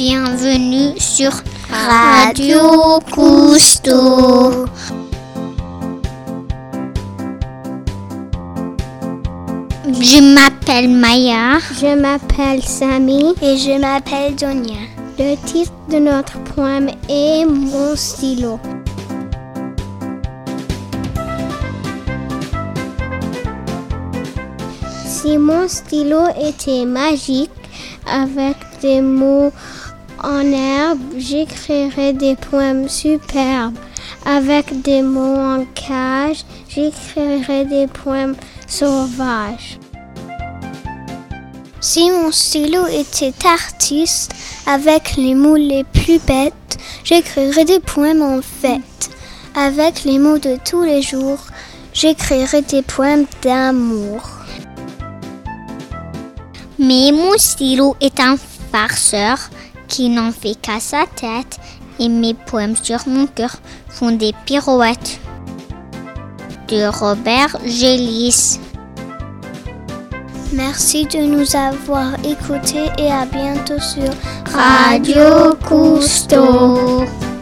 bienvenue sur Radio Cousteau. Je m'appelle Maya. Je m'appelle Samy. Et je m'appelle Donia. Le titre de notre poème est Mon stylo. Si mon stylo était magique, avec des mots en herbe, j'écrirais des poèmes superbes. Avec des mots en cage, j'écrirais des poèmes sauvages. Si mon stylo était artiste, avec les mots les plus bêtes, j'écrirais des poèmes en fête. Avec les mots de tous les jours, j'écrirais des poèmes d'amour. Mais mon stylo est un farceur qui n'en fait qu'à sa tête et mes poèmes sur mon cœur font des pirouettes. De Robert Gélis. Merci de nous avoir écoutés et à bientôt sur Radio Cousteau.